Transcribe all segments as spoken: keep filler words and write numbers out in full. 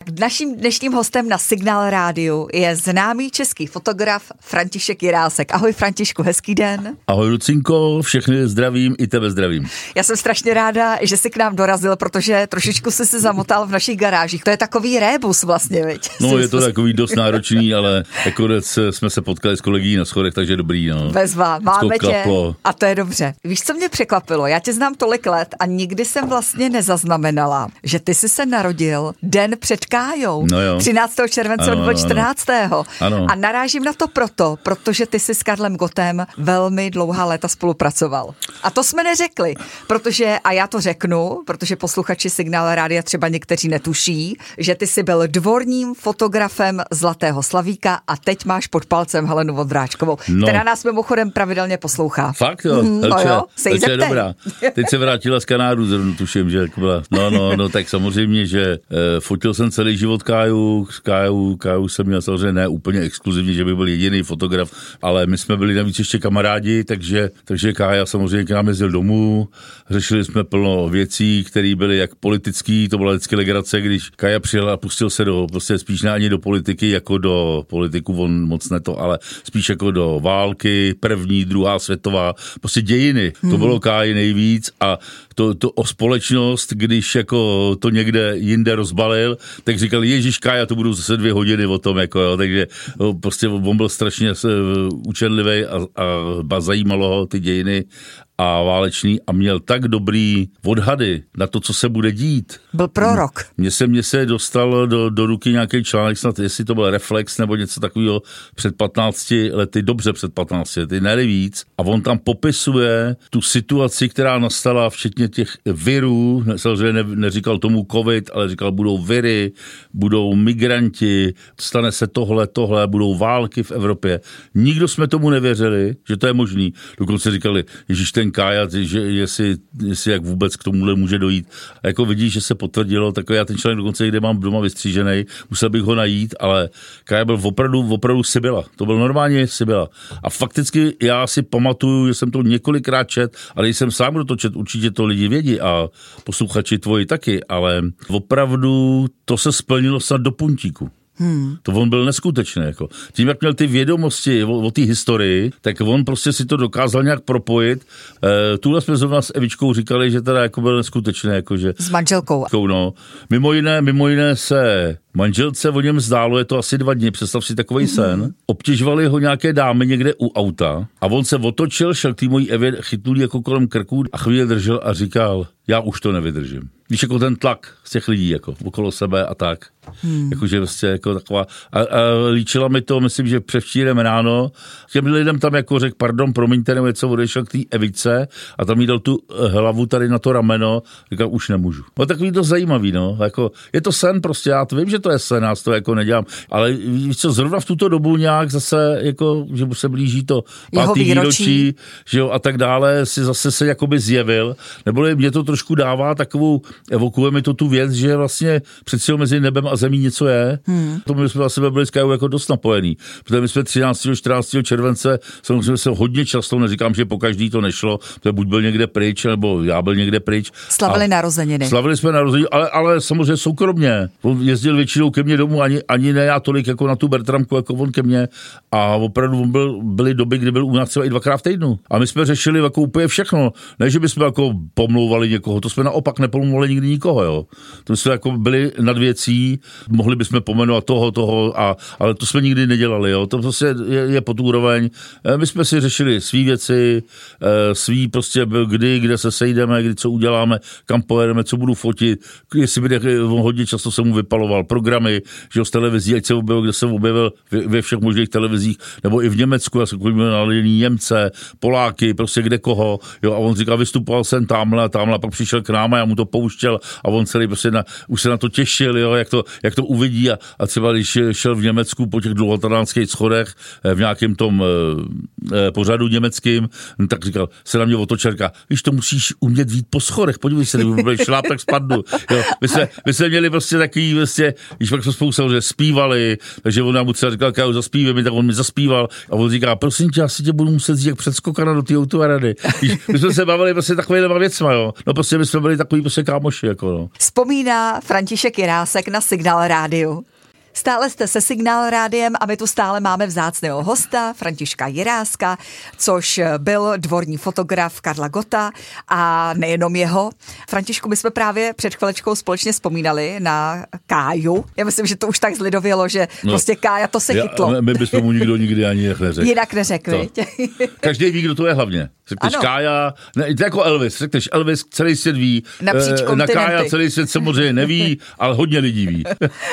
Naším dnešním hostem na Signál rádiu je známý český fotograf František Jirásek. Ahoj Františku, hezký den. Ahoj Lucinko, všechny zdravím, i tebe zdravím. Já jsem strašně ráda, že jsi k nám dorazil, protože trošičku jsi se zamotal v našich garážích. To je takový rébus vlastně, viď? No je to takový dost náročný, ale nakonec jsme se potkali s kolegy na schodech, takže dobrý, no. Bezva, máme tě a to je dobře. Víš, co mě překvapilo? Já tě znám tolik let a nikdy jsem vlastně nezaznamenala, že ty jsi se narodil den před Kájou, no třináctého července nebo čtrnáctého Ano. A narážím na to proto, protože ty jsi s Karlem Gottem velmi dlouhá léta spolupracoval. A to jsme neřekli, protože, a já to řeknu, protože posluchači Signál rádia třeba někteří netuší, že ty jsi byl dvorním fotografem Zlatého Slavíka a teď máš pod palcem Helenu Vondráčkovou, no. která nás mimochodem pravidelně poslouchá. Fakt jo? Mm, Elče, no jo, se jí Elče je dobrá. Teď se vrátila z Kanádu, zrovna tuším, že byla. No, no, no, tak samozřejmě, že eh, fotil jsem celý život Káju, s Káju, Káju jsem měl samozřejmě ne úplně exkluzivně, že by byl jediný fotograf, ale my jsme byli navíc ještě kamarádi, takže, takže Kája samozřejmě k nám jezdil domů, řešili jsme plno věcí, které byly jak politický, to byla vždycky legrace, když Kája přijel a pustil se do, prostě spíš ne ani do politiky, jako do politiku, on moc ne to, ale spíš jako do války, první, druhá světová, prostě dějiny, hmm. to bylo Káji nejvíc a to, to o společnost, když jako to někde jinde rozbalil, tak říkal, ježiš Kája, to budou zase dvě hodiny o tom, jako jo, takže prostě on byl strašně učenlivý a, a zajímalo ho ty dějiny a válečný a měl tak dobrý odhady na to, co se bude dít. Byl prorok. Mně se, mně se dostal do, do ruky nějaký článek, snad jestli to byl Reflex nebo něco takového před patnácti lety, dobře před patnácti lety, ne víc. A on tam popisuje tu situaci, která nastala, včetně těch virů, samozřejmě ne, neříkal tomu covid, ale říkal, budou viry, budou migranti, stane se tohle, tohle, budou války v Evropě. Nikdo jsme tomu nevěřili, že to je možný. Dokonce říkali, ježiš, ten Kája, že jestli, jestli jak vůbec k tomuhle může dojít. A jako vidíš, že se potvrdilo, tak já ten článek dokonce, kde mám doma vystřížený, musel bych ho najít, ale Kája byl opravdu, opravdu Sibyla. To byl normálně Sibyla. A fakticky já si pamatuju, že jsem to několikrát čet, ale jsem sám, kdo to čet, určitě to lidi vědí a posluchači tvoji taky, ale opravdu to se splnilo snad do puntíku. Hmm. To on byl neskutečný. Jako. Tím, jak měl ty vědomosti o, o té historii, tak on prostě si to dokázal nějak propojit. E, tuhle jsme zrovna s Evičkou říkali, že teda jako byl neskutečný. Jako, že, s manželkou. No. Mimo jiné, mimo jiné se manželce o něm zdálo, je to asi dva dny, představ si takovej sen. Obtěžovali ho nějaké dámy někde u auta a on se otočil, šel k té mojí Evě, chytnul jako kolem krku a chvíli držel a říkal, já už to nevydržím. Víš, jako ten tlak z těch lidí, jako okolo sebe a tak. Hmm. Jakože vlastně jako taková. A, a líčila mi to, myslím, že převčírem ráno. Těm lidem tam jako řekl, pardon, promiňte, nebo něco, odešel k té Evice a tam jí dal tu hlavu tady na to rameno. Říkal, už nemůžu. No takový to zajímavý, no. Jako, je to sen prostě, já to vím, že to je sen, já to jako nedělám. Ale víš co, zrovna v tuto dobu nějak zase, jako, že se blíží to pátý výročí, že jo, a tak dále, si zase se jakoby zjevil. Neboli mě to trošku dává takovou, evokuje mi to tu věc, že vlastně přeci mezi nebem a zemí něco je. Hmm. To my jsme za sebe byli s Kajou jako dost napojený. Protože my jsme třináctého čtrnáctého července, samozřejmě se hodně často, neříkám, že po každý to nešlo, protože buď byl někde pryč, nebo já byl někde pryč. Slavili narozeniny. Slavili jsme narozeniny, ale, ale samozřejmě soukromně. On jezdil většinou ke mně domů, ani, ani ne já tolik jako na tu Bertramku, jako on ke mně. A opravdu on byl, byly doby, kdy byl u nás třeba i dvakrát v týdnu. A my jsme řešili jako úplně všechno. Ne, že bychom jako pomlouvali někoho, to jsme naopak nepomlouvali nikdy nikoho, jo. To jsme jako byli nad věcí, mohli bychom pomenovat toho, toho, a, ale to jsme nikdy nedělali, jo. To prostě je, je pod úroveň. My jsme si řešili svý věci, svý prostě kdy, kde se sejdeme, kdy co uděláme, kam pojedeme, co budu fotit, jestli bude, hodně často se mu vypaloval programy, že z televizí, ať se objevil, kde jsem objevil ve všech možných televizích, nebo i v Německu, já jsem na Němce, Poláky, prostě kde koho, jo, a on říkal, vystupoval jsem tamhle, tamhle, pak přišel k nám a já mu to pouštěl a on celý prostě na, už se na to těšil, jo, jak to, jak to uvidí a, a třeba když šel v Německu po těch dlouhotadánských schodech v nějakém tom eh, pořadu německým, tak říkal, se na mě otočerka, víš, to musíš umět vít po schodech, podívej se, kdyby byl šláp, tak spadnu. Jo, my, jsme, my jsme měli prostě takový, prostě, když pak jsme spolu samozřejmě zpívali, takže on nám mu třeba říkal, Kájo, zaspívej mi, tak on mi zaspíval a on říká, prosím tě, asi tě budu muset říct, jak předskokana do té autorady. My jsme se bavili prostě takovýhlema věcma, jo. No prostě my jsme byli takový prostě kámoši, jako no. Vzpomíná František Jirásek na Signál rádiu. Stále jste se Signál rádiem a my tu stále máme vzácného hosta, Františka Jiráska, což byl dvorní fotograf Karla Gotta a nejenom jeho. Františku, my jsme právě před chvilečkou společně vzpomínali na Káju. Já myslím, že to už tak zlidovělo, že no, prostě Kája to se já, chytlo. My bychom mu nikdo nikdy ani neřekl. Jinak neřekli. Každý ví, kdo to je hlavně. Řekneš ano. Kája, ne, to jako Elvis, řekneš Elvis, celý svět ví. Napříč e, na Kája celý svět samozřejmě neví, ale hodně lidí ví.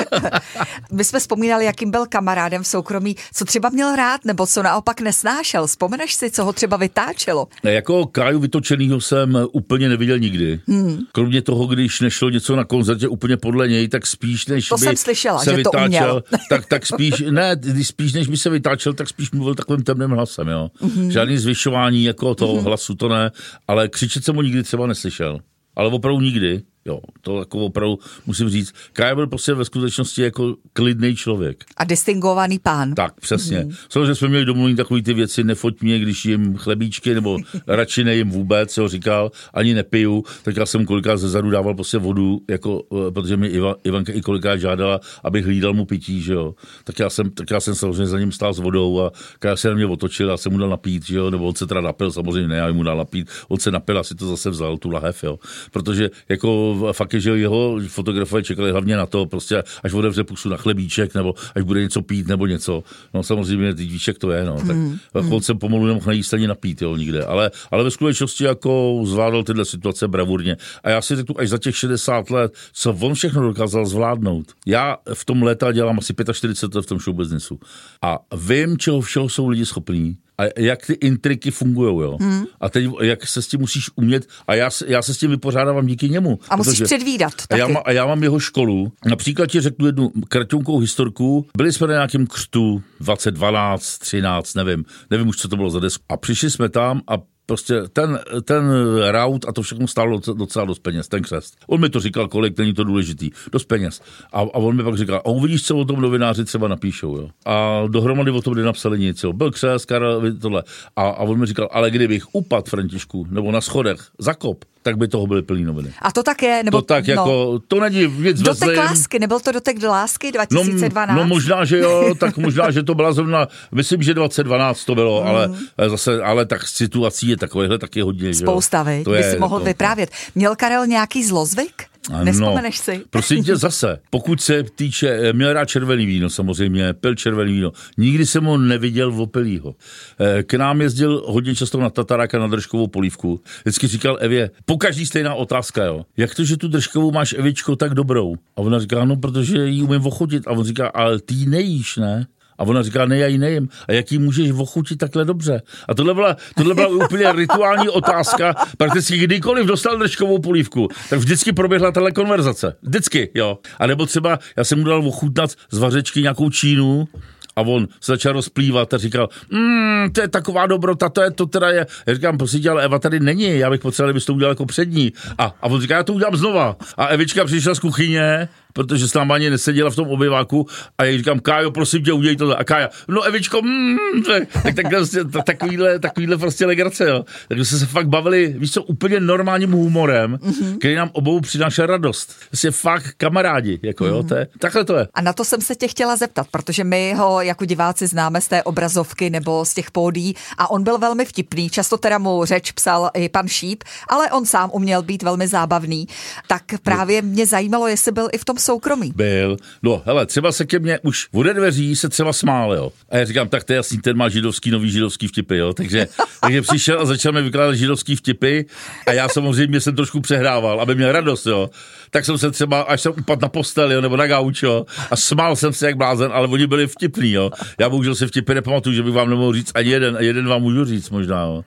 My jsme vzpomínali, jakým byl kamarádem v soukromí, co třeba měl rád, nebo co naopak nesnášel. Vzpomeneš si, co ho třeba vytáčelo? Ne, jako Káju vytočenýho jsem úplně neviděl nikdy. Hmm. Kromě toho, když nešlo něco na koncertě úplně podle něj, tak spíš než to by jsem slyšela, se že vytáčel, to uměl. tak, tak spíš, ne, spíš než by se vytáčel, tak spíš mluvil takovým temným hlasem, jo. Hmm. Žádný zvyšování jako toho hmm. hlasu, to ne, ale křičet jsem ho nikdy třeba neslyšel. Ale opravdu nikdy. Jo, to jako opravdu musím říct. Kája byl prostě ve skutečnosti jako klidný člověk. A distingovaný pán. Tak, přesně. Mm. Samozřejmě jsme měli domluvení takové ty věci, nefoť mě, když jim chlebíčky, nebo radši nejím vůbec, co říkal, ani nepiju, tak já jsem kolikrát zezadu dával prostě vodu, jako, protože mi Iva, Ivanka i kolikrát žádala, abych hlídal mu pití, že jo. Tak já jsem, tak já jsem samozřejmě za ním stál s vodou a Kája se na mě otočil, já jsem mu dal napít, že jo, nebo on se teda napil, samozřejmě ne, já mu dal napít, on se napil a si to zase vzal, tu lahev, jo. Protože jako fakt je, že jeho fotografové čekali hlavně na to, prostě až otevře pusu na chlebíček, nebo až bude něco pít, nebo něco. No samozřejmě víček to je, no. Tak hmm. on se pomalu nemohl najíst ani napít, jo, nikde. Ale, ale ve skutečnosti jako zvládal tyhle situace bravurně. A já si řeknu, až za těch šedesát let, co on všechno dokázal zvládnout. Já v tom léta dělám asi čtyřicet pět let v tom showbiznesu. A vím, čeho všeho jsou lidi schopní. A jak ty intriky fungujou, jo. Hmm. A teď, jak se s tím musíš umět, a já, já se s tím vypořádávám díky němu. A musíš předvídat taky. A já, má, a já mám jeho školu. Například ti řeknu jednu kraťonkou historku. Byli jsme na nějakém křtu dvacet dvanáct, třináct, nevím. Nevím už, co to bylo za desku. A přišli jsme tam a prostě ten, ten raut a to všechno stálo docela dost peněz, ten křest. On mi to říkal, kolik, není to důležitý, dost peněz. A, a on mi pak říkal, a uvidíš, co o tom novináři třeba napíšou, jo. A dohromady o tom nenapsali nic, jo. Byl křest, Karel, tohle. A, a on mi říkal, ale kdybych upadl, Františku, nebo na schodech, zakop, tak by toho byly plný noviny. A to tak je, nebo... To tak no, jako, to není nic dotek vezlým. Lásky, nebyl to dotek do lásky dva tisíce dvanáct? No, no možná, že jo, tak možná, že to byla zrovna, myslím, že dvacet dvanáct to bylo, mm. ale zase, ale tak situací je takovýhle taky hodně, že jo. Spousta, vy, by si mohl to, vyprávět. Měl Karel nějaký zlozvyk? Nespomeneš si? No, prosím tě zase, pokud se týče, měl rád červený víno samozřejmě, pil červený víno, nikdy jsem ho neviděl v opilýho. K nám jezdil hodně často na Tataráka na držkovou polívku. Vždycky říkal Evě, pokaždý stejná otázka, jo. Jak to, že tu držkovou máš, Evičko, tak dobrou? A ona říká, no, protože ji umím ochutit. A on říká, ale ty ji nejíš, ne? A ona říká, ne, já ji nejím. A jak ji můžeš ochutit takhle dobře? A tohle byla, tohle byla úplně rituální otázka. Prakticky kdykoliv dostal držkovou polívku, tak vždycky proběhla tahle konverzace. Vždycky, jo. A nebo třeba, já jsem mu dal ochutnat z vařečky nějakou čínu, a on se začal rozplývat a říkal, mmm, to je taková dobrota, to je, to teda je. Já říkám, prosím tě, ale Eva tady není, já bych potřeboval, abys to udělal jako přední. A, a on říká, já to udělám znova. A Evička přišla z kuchyně, protože s náma ani neseděla v tom obyváku a já říkám, Kájo, prosím tě, udělej to. A Kája, no Evičko, mm, tak, tak prostě, takovýhle, takovýhle prostě legrace, jo. Takže jsme se fakt bavili, víš co, úplně normálním humorem, mm-hmm. který nám obou přinášel radost. Prostě fakt kamarádi, jako mm-hmm. jo, to je, takhle to je. A na to jsem se tě chtěla zeptat, protože my ho jako diváci známe z té obrazovky nebo z těch pódií a on byl velmi vtipný, často teda mu řeč psal i pan Šíp, ale on sám uměl být velmi zábavný. Tak právě mě zajímalo, jestli byl i v tom soukromí. Byl. No, hele, třeba se ke mně už ode dveří se třeba smál, jo. A já říkám, tak to je jasný, ten má židovský, nový židovský vtipy, jo. Takže, takže přišel a začal mi vykládat židovský vtipy a já samozřejmě jsem trošku přehrával, aby měl radost, jo. Tak jsem se třeba, až jsem upadl na postel, jo, nebo na gauč, jo, a smál jsem se jak blázen, ale oni byli vtipný, jo. Já bohužel si vtipy nepamatuju, že bych vám nemohl říct ani jeden, a jeden vám můžu říct možná, jo.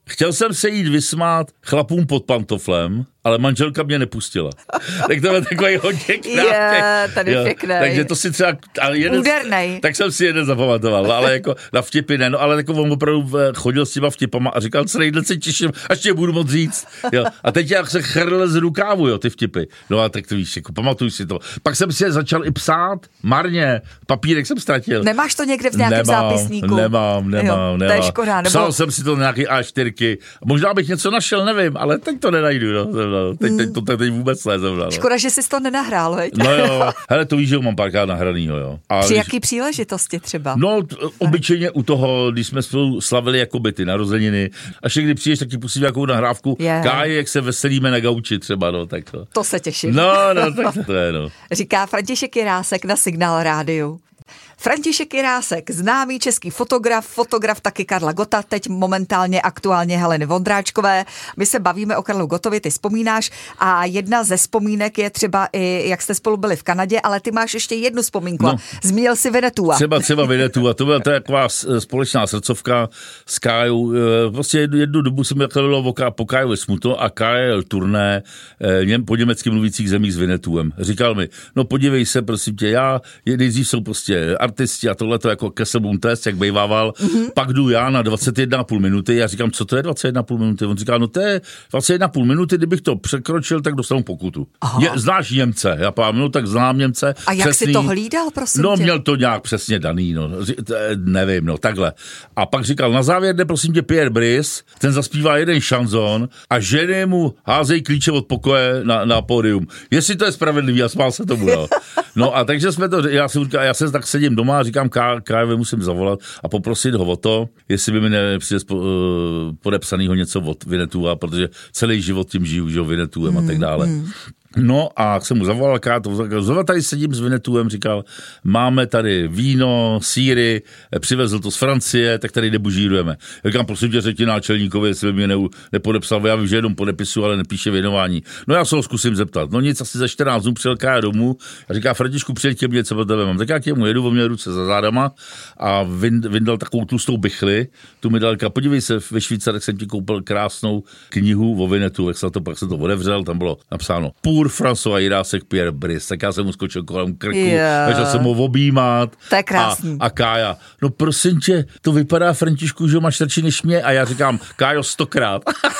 Chtěl jsem se jít vysmát chlapům pod pantoflem, ale manželka mě nepustila. Tak to byl takový hodně krátký. Je, tady jo, pěkné. Takže to si třeba... Jeden, údernej. Tak jsem si jeden zapamatoval, ale jako na vtipy ne, no ale jako on opravdu chodil s těma vtipama a říkal, celý den se těším, až tě budu moc říct. Jo. A teď já se chrl z rukávu, jo, ty vtipy. No a tak to víš, jako pamatuj si to. Pak jsem si je začal i psát, marně, papírek jsem ztratil. Nemáš to někde v nějakém nemám, zápisníku? Nemám, nemám, jo, nemám. To je škoda, nebo... Psal jsem si to na nějaký á čtyři. Možná bych něco našel, nevím, ale teď to nenajdu, no. Teď, teď to teď vůbec ne zrovna. No. Škoda, že jsi to nenahrál, veď? No jo, hele, to víš, že ho mám párkrát nahranýho, jo. A při když... jaký příležitosti třeba? No, t- obyčejně u toho, když jsme spolu slavili jakoby ty narozeniny, až někdy přijdeš, tak ti pustím nějakou nahrávku, yeah. Káji, jak se veselíme na gauči třeba, no, tak to. To se těším. No, no, tak to je, no. Říká František Jirásek na Signál rádiu. František Jirásek, známý český fotograf, fotograf taky Karla Gotta, teď momentálně aktuálně Heleny Vondráčkové. My se bavíme o Karlu Gottovi, ty vzpomínáš a jedna ze vzpomínek je třeba i, jak jste spolu byli v Kanadě, ale ty máš ještě jednu vzpomínku. No, zmínil si Vinetua. Třeba, třeba Vinetua, to byla taková společná srdcovka s Kájou. Prostě jednu, jednu dobu jsem bylo po Kájovi smutno a Kája jel turné po německy mluvících zemích s Vinetuem. Říkal mi, no podívej se, prosím tě, já, nejdřív jsou prostě artisti a tohle to jako Kesselboom test, jak bejvával. Mm-hmm. Pak jdu já na dvacet jedna a půl minuty. Já říkám, co to je dvacet jedna a půl minuty? On říká, no to je dvacet jedna a půl minuty, kdybych to překročil, tak dostanu pokutu. Je, znáš Němce? Já pám, no tak znám Němce. A jak přesný. jsi to hlídal, prosím No tě? Měl to nějak přesně daný, no. Nevím, no takhle. A pak říkal, na závěr jde prosím tě Pierre Brice, ten zaspívá jeden šanzon a ženy mu házejí klíče od pokoje na, na pódium. Jestli to je spravedlivý, a smál se tomu, no. No a takže jsme to, já, si, já se tak sedím doma a říkám, Kájovi musím zavolat a poprosit ho o to, jestli by mi nepřijde podepsanýho něco od Vinetua, protože celý život tím žiju, že Vinetuem a tak dále. Mm. No a jsem mu zavolal, zrovna tady sedím s Vinetuem, říkal, máme tady víno, sýry, přivezl to z Francie, tak tady nebužírujeme. Já říkám, prosím tě, řekni náčelníkovi, jestli by mě ne, nepodepsal, já vím, že jenom podepisu, ale nepíše věnování. No já se ho zkusím zeptat. No nic, asi za čtrnáct dnů přijel Kája domů a říká, Františku, přijď ke mně, co pro tebe mám. Tak já k němu jedu, on měl ruce za zádama a vyndal takovou tlustou bichli, tu mi dal, podívej se, ve Švýcarech jsem ti koupil krásnou knihu o Vinetu, jak se to, pak jsem to odevřel, tam bylo napsáno Pour François Jirásek Pierre Brice, tak já jsem mu skočil kolem krku, yeah. Začal jsem ho objímat. To je krásný. A, a Kája, no prosím tě, to vypadá, Františku, že máš radši než mě, a já říkám, Kájo, stokrát.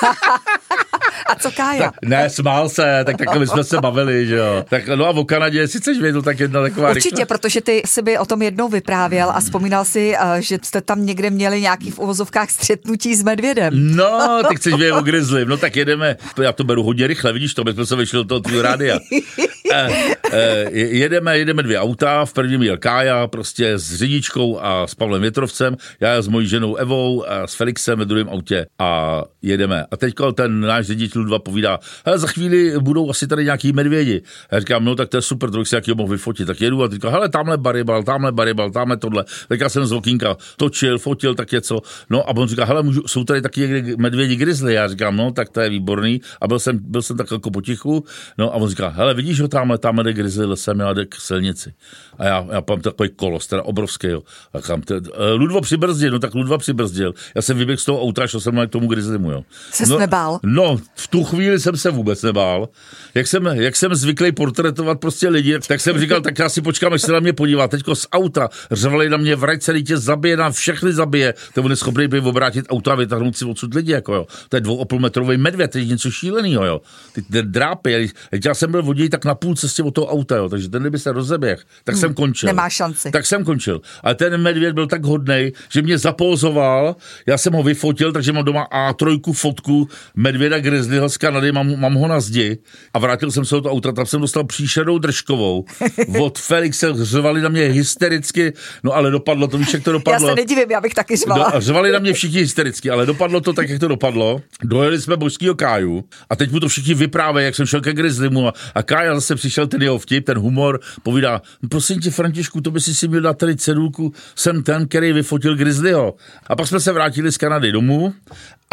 A co Kája? Tak, ne, smál se, tak takhle my jsme se bavili, že jo. Tak no a o Kanadě, si chceš vědět, tak jedna taková Určitě, rychle. Protože ty si by o tom jednou vyprávěl a vzpomínal si, že jste tam někde měli nějaký v uvozovkách střetnutí s medvědem. No, ty chceš vědět o grizzly, no tak jedeme, já to beru hodně rychle, vidíš to, my jsme se vyšli do toho tvýho rádia. eh, eh, jedeme, jedeme dvě auta, v prvním jel Kája, prostě s řidičkou a s Pavlem Větrovcem, já s mojí ženou Evou a s Felixem ve druhém autě a jedeme. A teďko ten náš řidič Ludva povídá, hele, za chvíli budou asi tady nějaký medvědi. Já říkám, no tak to je super, to bych si jakýho mohl vyfotit. Tak jedu a teďka, hele, tamhle baribal, tamhle baribal, tamhle tohle. Tak já jsem z okýnka točil, fotil, tak něco. No a on říká, hele, můžu, jsou tady taky někde medvědi grizzly. Já říkám, no tak to je výborný. A byl jsem, byl jsem tak jako potichu. No a on říká, hele, vidíš ho tamhle, tamhle jde grizzly, lesem, já jde k silnici. A já, já mám takový kolos, teda obrovský, jo. A kam te, Ludvo přibrzdil, no tak Ludva přibrzdil. Já jsem vyběhl z toho auta, šel jsem k tomu grizzlymu, jo. Ses no, nebál? No, v tu chvíli jsem se vůbec nebál. Jak jsem, jak jsem zvyklý portrétovat prostě lidi, tak jsem říkal, tak já si počkám, až se na mě podívá. Teďko z auta řvali na mě, vrať celý tě zabije, nám všechny zabije. To on je schopný by obrátit auto a vytáhnout si odsud lidi, jako jo. To je dvou a půl metrový medvěd, to je něco šílenýho, jo. Ty, ty drápy, já jsem byl voděj tak na půl cestě od toho auta, jo, takže ten by se rozeběh, tak hmm, jsem končil. Nemá šanci. Tak jsem končil. Ale ten medvěd byl tak hodnej, že mě zapózoval, já jsem ho vyfotil, takže mám doma á tři fotku medvěda grizzlyho z Kanady, mám, mám ho na zdi a vrátil jsem se do toho auta, tam jsem dostal příšernou držkovou. Od Felixe řvali na mě hystericky, no ale dopadlo to, víš, jak to dopadlo. Já se nedivím, já bych taky řvala. Do, řvali na mě všichni hystericky, ale dopadlo to tak, jak to dopadlo. Dojeli jsme božskýho Káju a teď mu to všichni vyprávějí, jak jsem šel ke grizzlymu a, a Kája zase přišel ten jeho vtip, ten humor, povídá, prosím tě, Františku, to by si si měl dát tady cedulku, jsem ten, který vyfotil grizzlyho. A pak jsme se vrátili z Kanady domů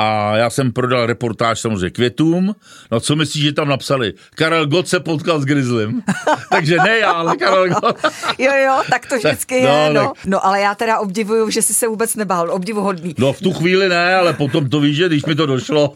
A já jsem prodal reportáž samozřejmě Květům. No co myslíš, že tam napsali? Karel Gott se potkal s Grizzlym. Takže ne já, ale Karel Gott. Jo, jo, tak to vždycky no, je. No. Tak... no, ale já teda obdivuju, že jsi se vůbec nebál. Obdivuhodný. No v tu chvíli ne, ale potom to víš, že když mi to došlo.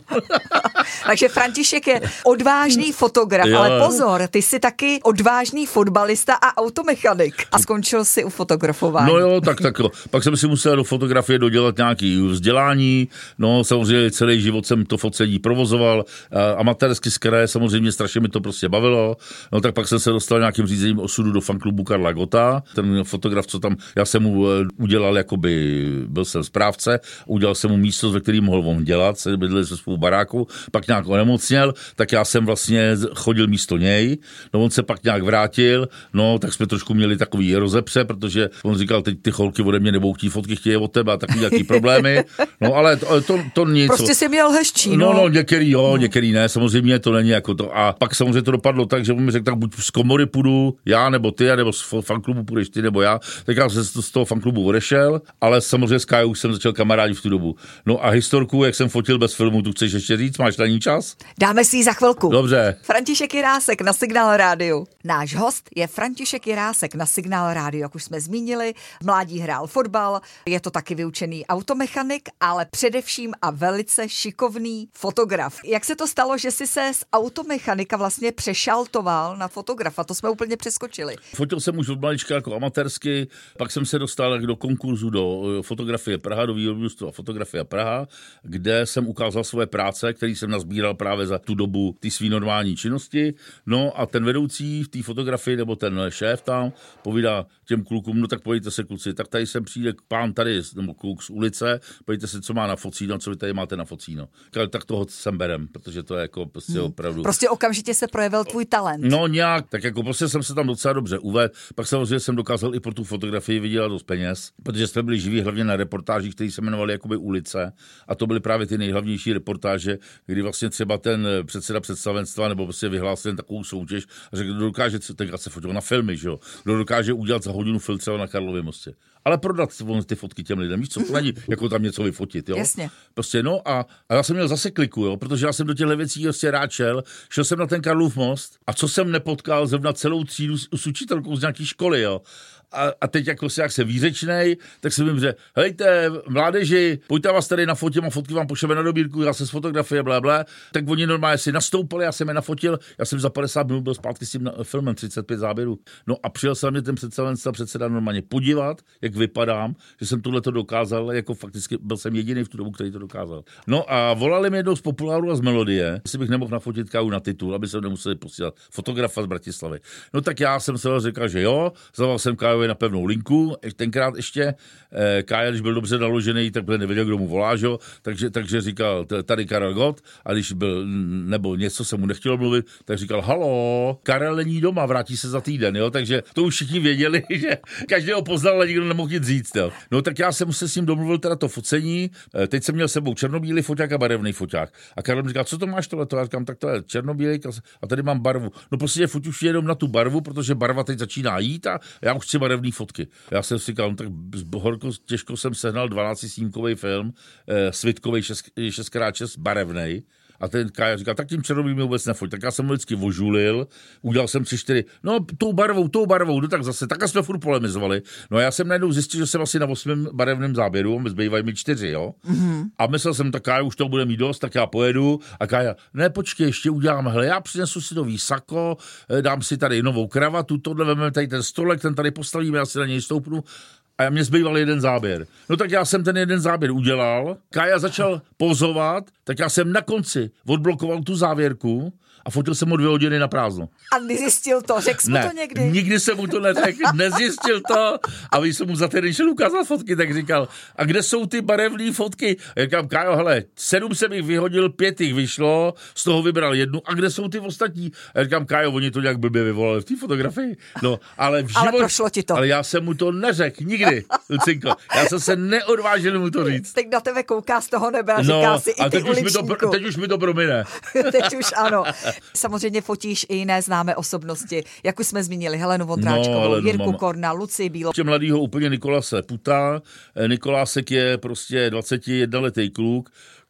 Takže František je odvážný fotograf, jo. Ale pozor, ty jsi taky odvážný fotbalista a automechanik. A skončil jsi u fotografování. No jo, tak tak. Pak jsem si musel do fotografie dodělat nějaký vzdělání. No samozřejmě celý život jsem to focení provozoval. Amatérsky z kraje, samozřejmě strašně mi to prostě bavilo. No tak pak jsem se dostal nějakým řízením osudu do fanklubu Karla Gotta. Ten fotograf, co tam, já jsem mu udělal, jakoby, byl jsem správce, udělal jsem mu místo, ve kterým mohl on dělat, se bydleli se svou baráku, pak nějak onemocněl, tak já jsem vlastně chodil místo něj. No on se pak nějak vrátil, no tak jsme trošku měli takový rozepře, protože on říkal, teď ty holky ode mě nebudou chtít fotky, chtějí od tebe a takový nějaký problémy. No ale to, to, to nic. Prostě jsi měl hezčí, no. No, no, některý jo, no. Některý ne, samozřejmě to není jako to. A pak samozřejmě to dopadlo tak, že on mi řekl, tak buď z komory půjdu já, nebo ty, nebo z fanklubu půjdeš ty, nebo já. Tak já jsem z toho fanklubu odešel, ale samozřejmě s Kájou už jsem začal kamarádit v tu dobu. No a historku, jak jsem fotil bez filmu, tu chceš ještě říct, máš na ní čas? Dáme si ji za chvilku. Dobře. František Jirásek na Signál rádiu. Náš host je František Jirásek na Signál rádiu, jak už jsme zmínili. V mládí hrál fotbal, je to taky vyučený automechanik, ale především a velice šikovný fotograf. Jak se to stalo, že jsi se z automechanika vlastně přešaltoval na fotografa? To jsme úplně přeskočili. Fotil jsem už od malička jako amatérsky, pak jsem se dostal do konkurzu do fotografie Praha, do výrobu fotografie Praha, kde jsem ukázal svoje práce, které jsem nazbíral právě za tu dobu ty svý normální činnosti. No a ten vedoucí v té fotografii, nebo ten šéf tam, povídá těm klukům, no tak pojďte se kluci, tak tady sem přijde pán tady, nebo kluk z ulice, pojďte se, co má na focíno, co vy tady máte na focíno. Tak toho sem berem, protože to je jako prostě hmm. opravdu. Prostě okamžitě se projevil tvůj talent. No nějak, tak jako prostě jsem se tam docela dobře uvedl, pak samozřejmě jsem dokázal i pro tu fotografii vydělat dost peněz, protože jsme byli živí hlavně na reportážích, které se jmenovaly jakoby Ulice, a to byly právě ty nejhlavnější reportáže, kdy vlastně třeba ten předseda představenstva nebo prostě vyhlásil takovou soutěž a řekl, kdo dokáže, tenkrát se fotil na filmy, že jo, kdo dokáže udělat za hodinu film třeba na Karlově mostě. Ale prodat ty fotky těm lidem, víš co, to není jako tam něco vyfotit, jo. Jasně. Prostě no a, a já jsem měl zase kliku, jo, protože já jsem do těchto věcí prostě rád šel, šel jsem na ten Karlův most a co jsem nepotkal zrovna celou třídu s, s učitelkou z nějaký školy, jo. A, a teď jako se, jak se výřečnej, tak jsem jim řekl, hejte, mládeži, pojďte vás tady na fotě, a fotky vám pošleme na dobírku, já se z fotografie, blablabla. Tak oni normálně si nastoupili, já jsem je nafotil, já jsem za padesát minut byl zpátky s tím filmem, třicet pět záběrů. No a přijel se na mě ten představenstva předseda normálně podívat, jak vypadám, že jsem tohleto dokázal, jako fakticky byl jsem jediný v tu dobu, který to dokázal. No a volali mi jednou z Populáru a z Melodie, jestli bych nemohl nafotit Káju na titul, aby se nemuseli posílat fotografa z Bratislavy. No tak já jsem se řekl, že jo, zavolal jsem Káju na pevnou linku, tenkrát ještě eh, Kája, když byl dobře naložený, tak byl nevěděl, kdo mu volá, že? takže, takže říkal tady Karel Gott, a když byl, nebo něco se mu nechtělo mluvit, tak říkal, halo, Karel není doma, vrátí se za týden, jo, takže to už všichni věděli, že každého poznal, ale nikdo nemohl nic říct, jo. No tak já jsem se s ním domluvil teda to focení, teď jsem měl s sebou černobílý foťák a barevný foťák. A Karel mi říkal, co to máš tohle? Já říkám, tak to je černobílý a tady mám barvu. No prostě foťuš jenom na tu barvu, protože barva teď začíná jít a já už chci barevný fotky. Já jsem si říkal, no tak horko, těžko jsem sehnal dvanáctisnímkový film, eh, svitkový šest krát šest barevnej. A ten Kája říkal, tak tím černobílým vůbec nefoť. Tak já jsem ho vždycky vožulil, udělal jsem tři, čtyři, no tou barvou, tou barvou, no tak zase, tak jsme furt polemizovali. No a já jsem najednou zjistil, že jsem asi na osmém barevném záběru, my zbývají mi čtyři, jo. Mm-hmm. A myslel jsem, tak Kája už to bude mít dost, tak já pojedu. A Kája, ne, počkej, ještě udělám, hele, já přinesu si nový sako, dám si tady novou kravatu, tohle vememe tady ten stolek, ten tady postavíme, já si na něj stoupnu. A mě zbýval jeden záběr. No tak já jsem ten jeden záběr udělal, Kája začal pozovat, tak já jsem na konci odblokoval tu závěrku a fotil jsem mu dvě hodiny na prázdno. A nezjistil to, řekl jsi mu to někdy? Nikdy jsem mu to neřekl, nezjistil to. A když jsem mu za týden šel ukázat fotky, tak říkal, a kde jsou ty barevné fotky? A říkám, Kájo, hele, sedm jsem jich vyhodil, pět jich vyšlo, z toho vybral jednu, a kde jsou ty ostatní? A říkám, Kájo, oni to nějak blbě vyvolali v té fotografii. No, ale v život, ale prošlo ti to. Ale já jsem mu to neřekl, nikdy, Lucinko. Já jsem se neodvážil mu to říct. Teď na tebe kouká z toho nebe a říká no, si i a ty teď už, mi to, teď už mi to promine. Teď už ano. Samozřejmě fotíš i jiné známé osobnosti, jak už jsme zmínili Helenu Vondráčkovou, no, Jirku mám... Korna, Lucii Bílou. Ještě mladýho úplně Nikolase Puta. Nikolásek je prostě dvacetijednoletý kluk,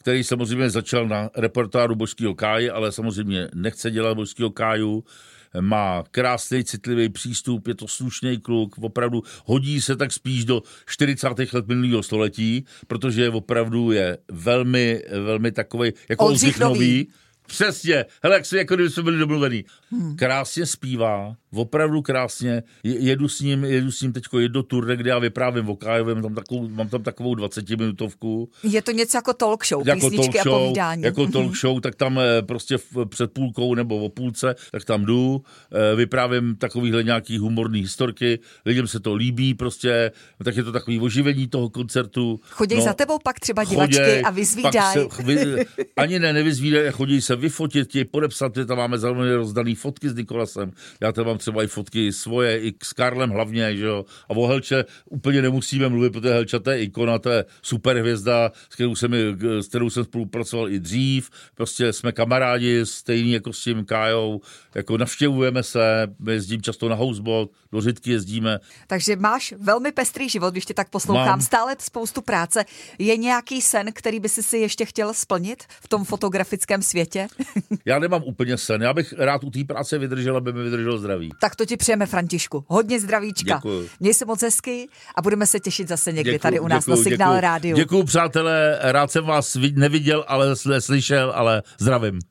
který samozřejmě začal na repertoáru Božského Káje, ale samozřejmě nechce dělat Božského Káju. Má krásný, citlivý přístup, je to slušný kluk, opravdu hodí se tak spíš do čtyřicátých let minulého století, protože opravdu je velmi, velmi takovej, jako Oldřich Nový. Přesně, hele, jak, jsme, jako kdyby jsme byli domluvený. Hmm. Krásně zpívá, opravdu krásně, jedu s ním, jedu s ním teďko jedno turné, kde já vyprávím o Kájově, mám tam takovou, mám tam takovou dvacetiminutovku. Je to něco jako talk show, jako písničky talk show, a povídání. Jako talk show, tak tam prostě v, před půlkou nebo o půlce, tak tam jdu, vyprávím takovýhle nějaký humorný historky, lidem se to líbí prostě, tak je to takový oživení toho koncertu. Chodí no, za tebou pak třeba divačky choděj, a vyzvídají. Ani ne, nevyzvídají, chodí se vyfotit ti, podepsat, tam máme zeleně rozdaný fotky s Nikolasem. Já tam mám třeba i fotky svoje, i s Karlem hlavně, že jo. A o Helče úplně nemusíme mluvit, protože Helča to je ikona, to je super hvězda, s kterou jsem, s kterou jsem spolupracoval i dřív. Prostě jsme kamarádi, stejný jako s tím Kájou, jako navštěvujeme se, jezdím často na houseboat, do Řitky jezdíme. Takže máš velmi pestrý život, když tě tak poslouchám, mám. Stále spoustu práce. Je nějaký sen, který by si si ještě chtěl splnit v tom fotografickém světě? Já nemám úplně sen, já bych rád u té práce vydržel, aby mi vydrželo zdraví. Tak to ti přejeme, Františku. Hodně zdravíčka. Děkuju. Měj se moc hezky a budeme se těšit zase někdy děkuju, tady u nás děkuju, na Signál děkuju. Rádiu. Děkuju, přátelé, rád jsem vás neviděl, ale slyšel, ale zdravím.